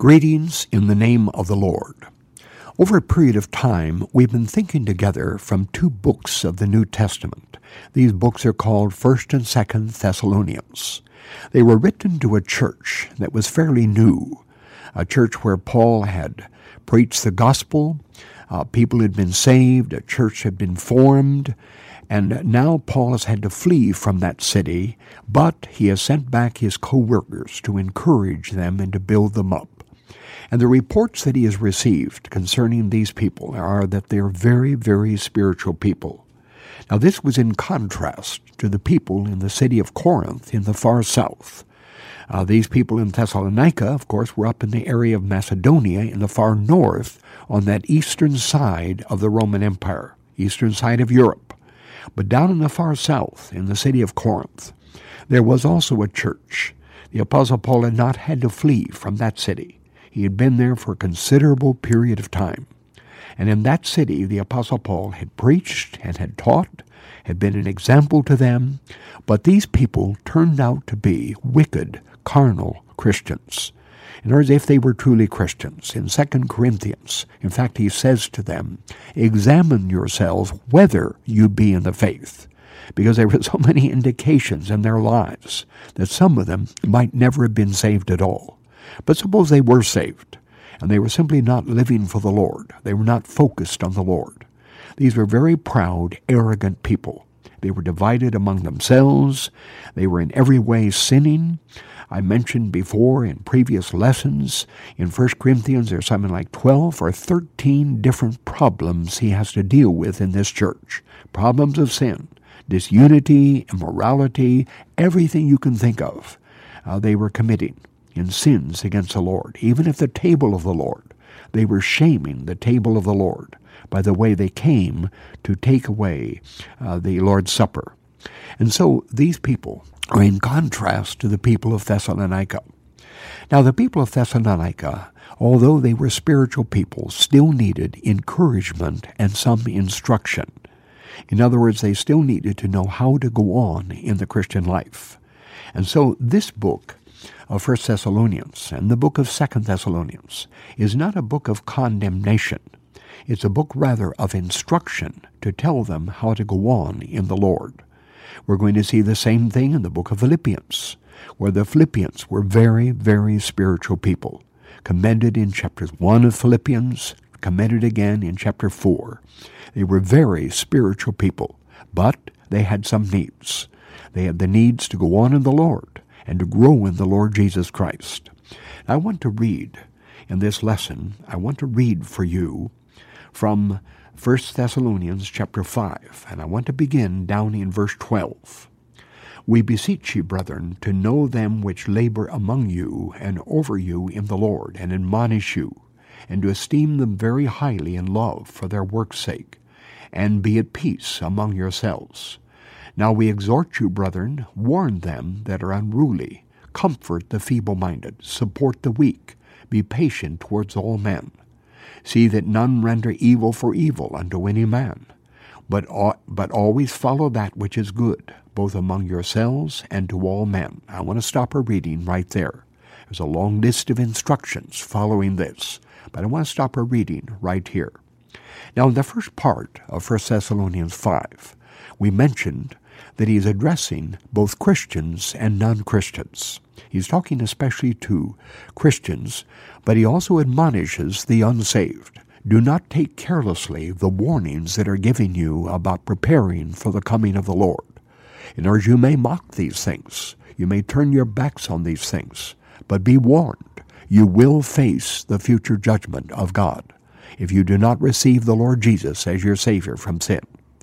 Greetings in the name of the Lord. Over a period of time, we've been thinking together from two books of the New Testament. These books are called 1st and 2nd Thessalonians. They were written to a church that was fairly new, a church where Paul had preached the gospel, people had been saved, a church had been formed, and now Paul has had to flee from that city, but he has sent back his co-workers to encourage them and to build them up. And the reports that he has received concerning these people are that they are very, very spiritual people. Now this was in contrast to the people in the city of Corinth in the far south. These people in Thessalonica, of course, were up in the area of Macedonia in the far north on that eastern side of the Roman Empire, eastern side of Europe. But down in the far south, in the city of Corinth, there was also a church. The Apostle Paul had not had to flee from that city. He had been there for a considerable period of time. And in that city, the Apostle Paul had preached and had taught, had been an example to them, but these people turned out to be wicked, carnal Christians. In other words, if they were truly Christians, in 2 Corinthians, in fact, he says to them, examine yourselves whether you be in the faith, because there were so many indications in their lives that some of them might never have been saved at all. But suppose they were saved, and they were simply not living for the Lord. They were not focused on the Lord. These were very proud, arrogant people. They were divided among themselves. They were in every way sinning. I mentioned before in previous lessons, in 1 Corinthians, there's something like 12 or 13 different problems he has to deal with in this church. Problems of sin, disunity, immorality, everything you can think of, they were committing in sins against the Lord. Even at the table of the Lord, they were shaming the table of the Lord by the way they came to take away the Lord's Supper. And so these people are in contrast to the people of Thessalonica. Now the people of Thessalonica, although they were spiritual people, still needed encouragement and some instruction. In other words, they still needed to know how to go on in the Christian life. And so this book of 1 Thessalonians and the book of 2 Thessalonians is not a book of condemnation. It's a book rather of instruction to tell them how to go on in the Lord. We're going to see the same thing in the book of Philippians, where the Philippians were very, very spiritual people, commended in chapters 1 of Philippians, commended again in chapter 4. They were very spiritual people, but they had some needs. They had the needs to go on in the Lord and to grow in the Lord Jesus Christ. I want to read in this lesson, I want to read for you from 1 Thessalonians chapter 5, and I want to begin down in verse 12. We beseech you, brethren, to know them which labor among you and over you in the Lord, and admonish you, and to esteem them very highly in love for their work's sake, and be at peace among yourselves. Now we exhort you, brethren, warn them that are unruly, comfort the feeble-minded, support the weak, be patient towards all men. See that none render evil for evil unto any man, but always follow that which is good, both among yourselves and to all men. I want to stop our reading right there. There's a long list of instructions following this, but I want to stop our reading right here. Now, in the first part of 1 Thessalonians 5, we mentioned that he is addressing both Christians and non-Christians. He's talking especially to Christians, but he also admonishes the unsaved. Do not take carelessly the warnings that are given you about preparing for the coming of the Lord. In other words, you may mock these things. You may turn your backs on these things. But be warned, you will face the future judgment of God if you do not receive the Lord Jesus as your Savior from sin.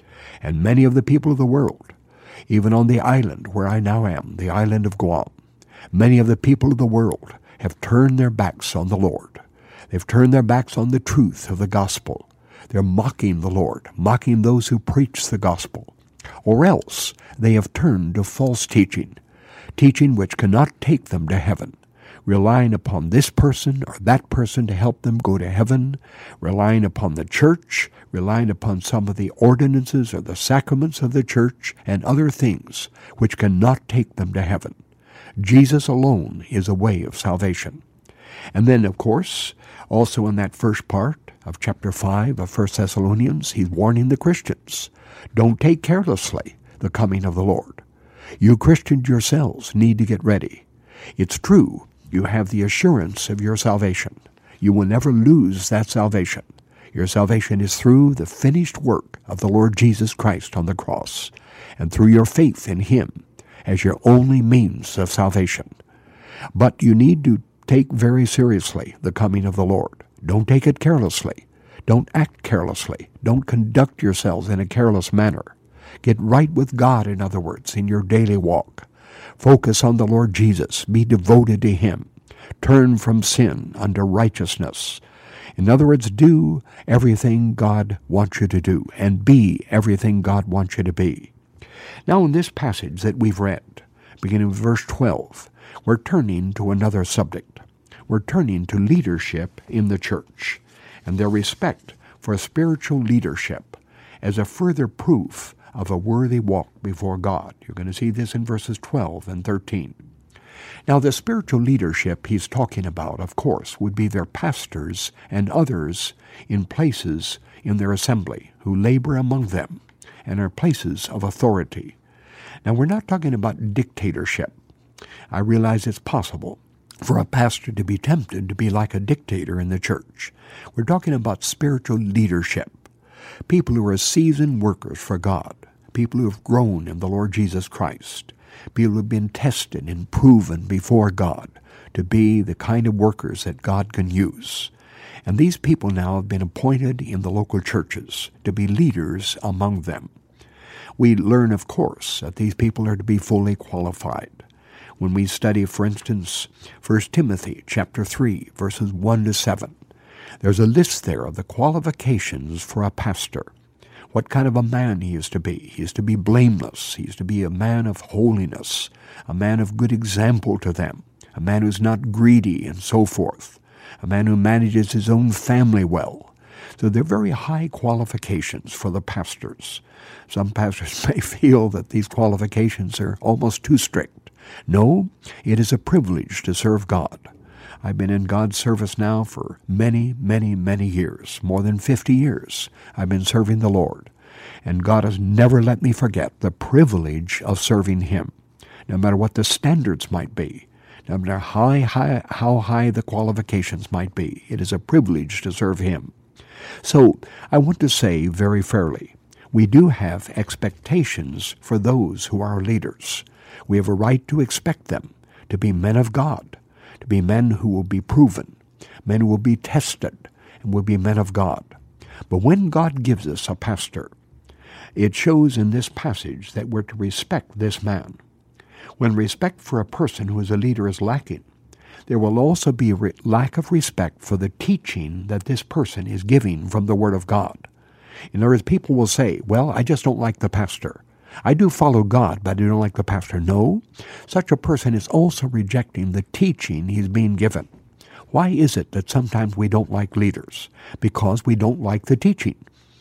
And many of the people of the world, even on the island where I now am, the island of Guam, many of the people of the world have turned their backs on the Lord. They've turned their backs on the truth of the gospel. They're mocking the Lord, mocking those who preach the gospel. Or else they have turned to false teaching, teaching which cannot take them to heaven, relying upon this person or that person to help them go to heaven, relying upon the church, relying upon some of the ordinances or the sacraments of the church and other things which cannot take them to heaven. Jesus alone is a way of salvation. And then, of course, also in that first part of chapter 5 of 1 Thessalonians, he's warning the Christians, don't take carelessly the coming of the Lord. You Christians yourselves need to get ready. It's true, you have the assurance of your salvation. You will never lose that salvation. Your salvation is through the finished work of the Lord Jesus Christ on the cross, and through your faith in Him as your only means of salvation. But you need to take very seriously the coming of the Lord. Don't take it carelessly. Don't act carelessly. Don't conduct yourselves in a careless manner. Get right with God, in other words, in your daily walk. Focus on the Lord Jesus. Be devoted to Him. Turn from sin unto righteousness. In other words, do everything God wants you to do and be everything God wants you to be. Now in this passage that we've read, beginning with verse 12, we're turning to another subject. We're turning to leadership in the church and their respect for spiritual leadership as a further proof of a worthy walk before God. You're going to see this in verses 12 and 13. Now, the spiritual leadership he's talking about, of course, would be their pastors and others in places in their assembly who labor among them and are places of authority. Now, we're not talking about dictatorship. I realize it's possible for a pastor to be tempted to be like a dictator in the church. We're talking about spiritual leadership, people who are seasoned workers for God, people who have grown in the Lord Jesus Christ, people who have been tested and proven before God to be the kind of workers that God can use. And these people now have been appointed in the local churches to be leaders among them. We learn, of course, that these people are to be fully qualified. When we study, for instance, 1 Timothy chapter 3, verses 1 to 7, there's a list there of the qualifications for a pastor. What kind of a man he is to be. He is to be blameless. He is to be a man of holiness, a man of good example to them, a man who's not greedy and so forth, a man who manages his own family well. So they're very high qualifications for the pastors. Some pastors may feel that these qualifications are almost too strict. No, it is a privilege to serve God. I've been in God's service now for many, many, many years, more than 50 years. I've been serving the Lord. And God has never let me forget the privilege of serving Him, no matter what the standards might be, no matter how high the qualifications might be. It is a privilege to serve Him. So I want to say very fairly, we do have expectations for those who are leaders. We have a right to expect them to be men of God, to be men who will be proven, men who will be tested, and will be men of God. But when God gives us a pastor, it shows in this passage that we're to respect this man. When respect for a person who is a leader is lacking, there will also be a lack of respect for the teaching that this person is giving from the Word of God. In other words, people will say, well, I just don't like the pastor. I do follow God, but I don't like the pastor. No, such a person is also rejecting the teaching he's being given. Why is it that sometimes we don't like leaders? Because we don't like the teaching.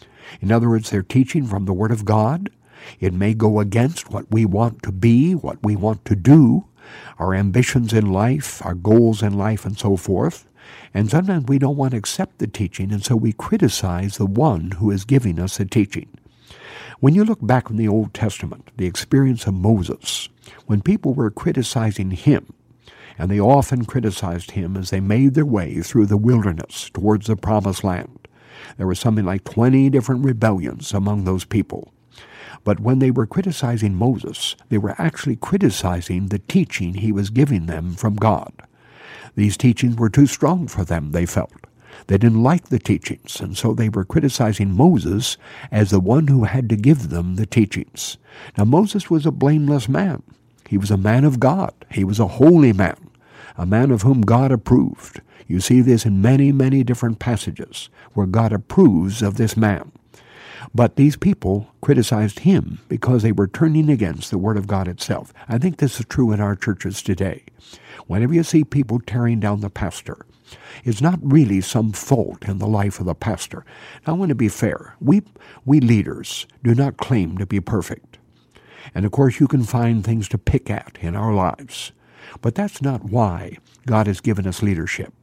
In other words, they're teaching from the Word of God. It may go against what we want to be, what we want to do, our ambitions in life, our goals in life, and so forth. And sometimes we don't want to accept the teaching, and so we criticize the one who is giving us the teaching. When you look back in the Old Testament, the experience of Moses, when people were criticizing him, and they often criticized him as they made their way through the wilderness towards the Promised Land, there was something like 20 different rebellions among those people. But when they were criticizing Moses, they were actually criticizing the teaching he was giving them from God. These teachings were too strong for them, they felt. They didn't like the teachings, and so they were criticizing Moses as the one who had to give them the teachings. Now, Moses was a blameless man. He was a man of God. He was a holy man, a man of whom God approved. You see this in many, many different passages where God approves of this man. But these people criticized him because they were turning against the Word of God itself. I think this is true in our churches today. Whenever you see people tearing down the pastor, it's not really some fault in the life of the pastor. Now, I want to be fair. We leaders do not claim to be perfect. And of course, you can find things to pick at in our lives. But that's not why God has given us leadership.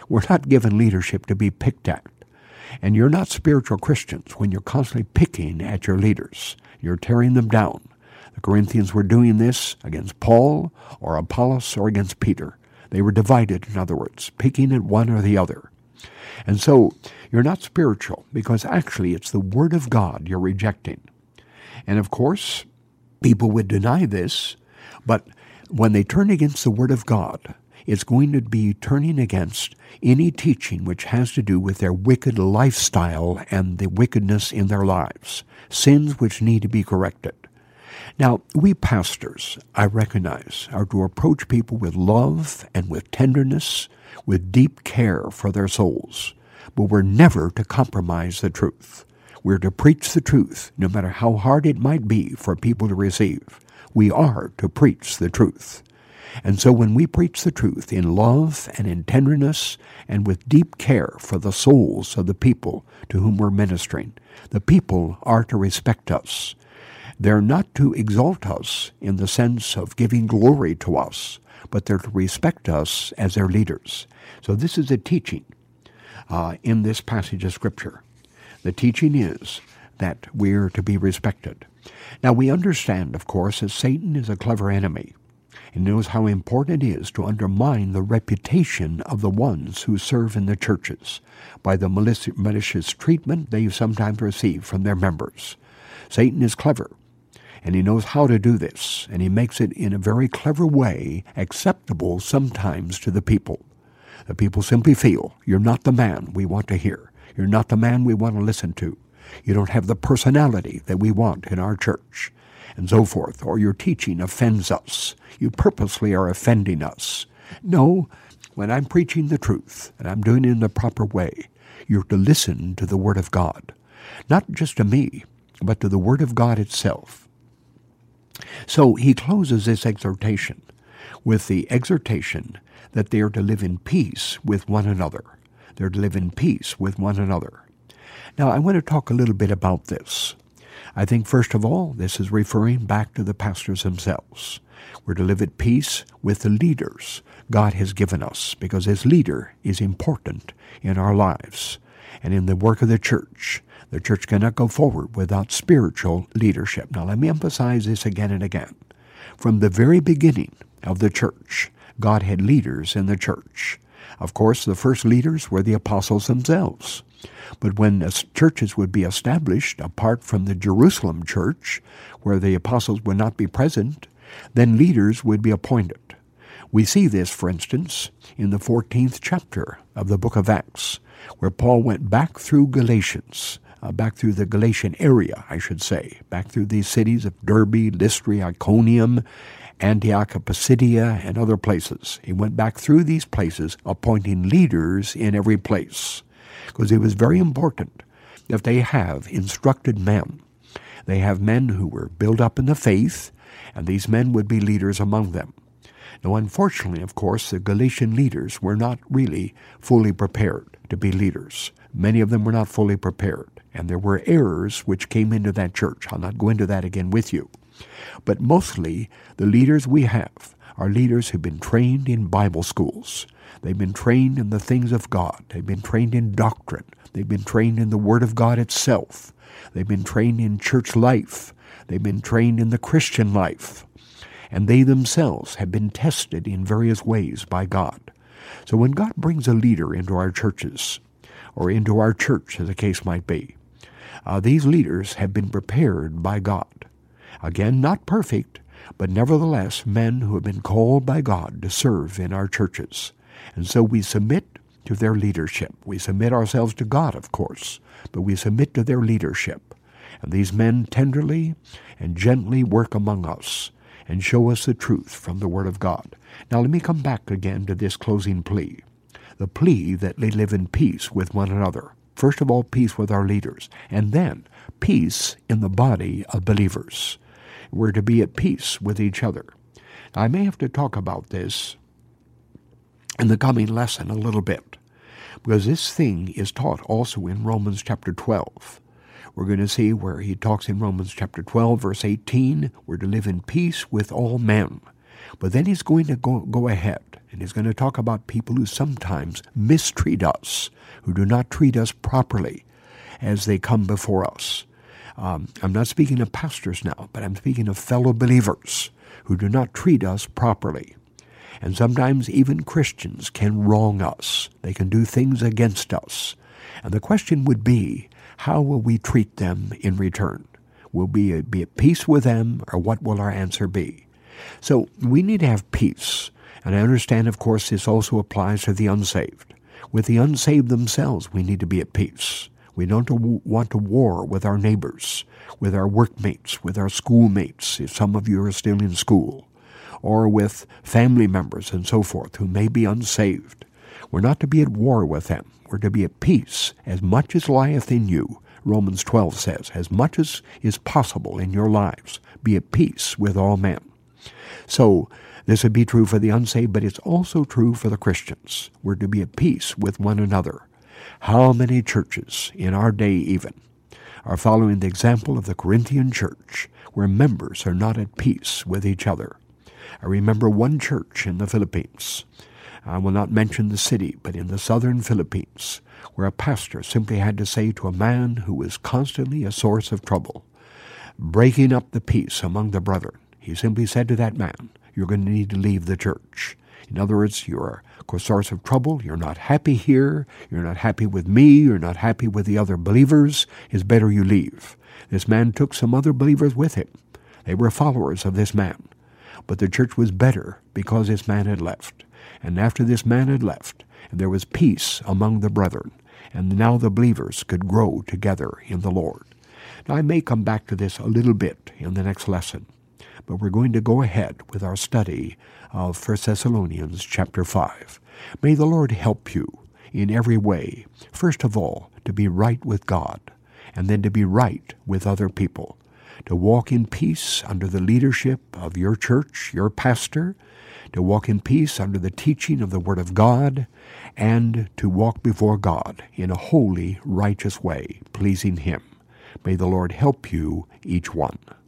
We're not given leadership to be picked at. And you're not spiritual Christians when you're constantly picking at your leaders. You're tearing them down. The Corinthians were doing this against Paul or Apollos or against Peter. They were divided, in other words, picking at one or the other. And so you're not spiritual because actually it's the Word of God you're rejecting. And of course, people would deny this, but when they turn against the Word of God, it's going to be turning against any teaching which has to do with their wicked lifestyle and the wickedness in their lives, sins which need to be corrected. Now, we pastors, I recognize, are to approach people with love and with tenderness, with deep care for their souls, but we're never to compromise the truth. We're to preach the truth, no matter how hard it might be for people to receive. We are to preach the truth. And so when we preach the truth in love and in tenderness and with deep care for the souls of the people to whom we're ministering, the people are to respect us. They're not to exalt us in the sense of giving glory to us, but they're to respect us as their leaders. So this is a teaching in this passage of Scripture. The teaching is that we're to be respected. Now we understand, of course, that Satan is a clever enemy and knows how important it is to undermine the reputation of the ones who serve in the churches by the malicious treatment they sometimes receive from their members. Satan is clever, and he knows how to do this, and he makes it in a very clever way acceptable sometimes to the people. The people simply feel, you're not the man we want to hear. You're not the man we want to listen to. You don't have the personality that we want in our church, and so forth. Or your teaching offends us. You purposely are offending us. No, when I'm preaching the truth, and I'm doing it in the proper way, you're to listen to the Word of God. Not just to me, but to the Word of God itself. So he closes this exhortation with the exhortation that they are to live in peace with one another. They're to live in peace with one another. Now, I want to talk a little bit about this. I think, first of all, this is referring back to the pastors themselves. We're to live at peace with the leaders God has given us, because this leader is important in our lives and in the work of the church. The church cannot go forward without spiritual leadership. Now, let me emphasize this again and again. From the very beginning of the church, God had leaders in the church. Of course, the first leaders were the apostles themselves. But when churches would be established apart from the Jerusalem church, where the apostles would not be present, then leaders would be appointed. We see this, for instance, in the 14th chapter of the book of Acts, where Paul went back through Galatians, back through the Galatian area, I should say, back through these cities of Derbe, Lystra, Iconium, Antioch of Pisidia, and other places. He went back through these places, appointing leaders in every place, because it was very important that they have instructed men. They have men who were built up in the faith, and these men would be leaders among them. Now, unfortunately, of course, the Galatian leaders were not really fully prepared to be leaders. Many of them were not fully prepared, and there were errors which came into that church. I'll not go into that again with you. But mostly, the leaders we have are leaders who've been trained in Bible schools. They've been trained in the things of God. They've been trained in doctrine. They've been trained in the Word of God itself. They've been trained in church life. They've been trained in the Christian life. And they themselves have been tested in various ways by God. So when God brings a leader into our churches, or into our church, as the case might be, these leaders have been prepared by God. Again, not perfect, but nevertheless men who have been called by God to serve in our churches. And so we submit to their leadership. We submit ourselves to God, of course, but we submit to their leadership. And these men tenderly and gently work among us and show us the truth from the Word of God. Now let me come back again to this closing plea. The plea that they live in peace with one another. First of all, peace with our leaders, and then peace in the body of believers. We're to be at peace with each other. Now, I may have to talk about this in the coming lesson a little bit, because this thing is taught also in Romans chapter 12. We're going to see where he talks in Romans chapter 12, verse 18, we're to live in peace with all men. But then he's going to go ahead, and he's going to talk about people who sometimes mistreat us, who do not treat us properly as they come before us. I'm not speaking of pastors now, but I'm speaking of fellow believers who do not treat us properly. And sometimes even Christians can wrong us. They can do things against us. And the question would be, how will we treat them in return? Will we be at peace with them, or what will our answer be? So we need to have peace. And I understand, of course, this also applies to the unsaved. With the unsaved themselves, we need to be at peace. We don't want to war with our neighbors, with our workmates, with our schoolmates, if some of you are still in school, or with family members and so forth who may be unsaved. We're not to be at war with them. We're to be at peace. As much as lieth in you, Romans 12 says, as much as is possible in your lives, be at peace with all men. So this would be true for the unsaved, but it's also true for the Christians. We're to be at peace with one another. How many churches, in our day even, are following the example of the Corinthian church, where members are not at peace with each other? I remember one church in the Philippines. I will not mention the city, but in the southern Philippines, where a pastor simply had to say to a man who was constantly a source of trouble, breaking up the peace among the brethren, he simply said to that man, you're going to need to leave the church. In other words, you're a source of trouble. You're not happy here. You're not happy with me. You're not happy with the other believers. It's better you leave. This man took some other believers with him. They were followers of this man. But the church was better because this man had left. And after this man had left, there was peace among the brethren. And now the believers could grow together in the Lord. Now I may come back to this a little bit in the next lesson. But we're going to go ahead with our study of 1 Thessalonians chapter 5. May the Lord help you in every way, first of all, to be right with God, and then to be right with other people, to walk in peace under the leadership of your church, your pastor, to walk in peace under the teaching of the Word of God, and to walk before God in a holy, righteous way, pleasing Him. May the Lord help you, each one.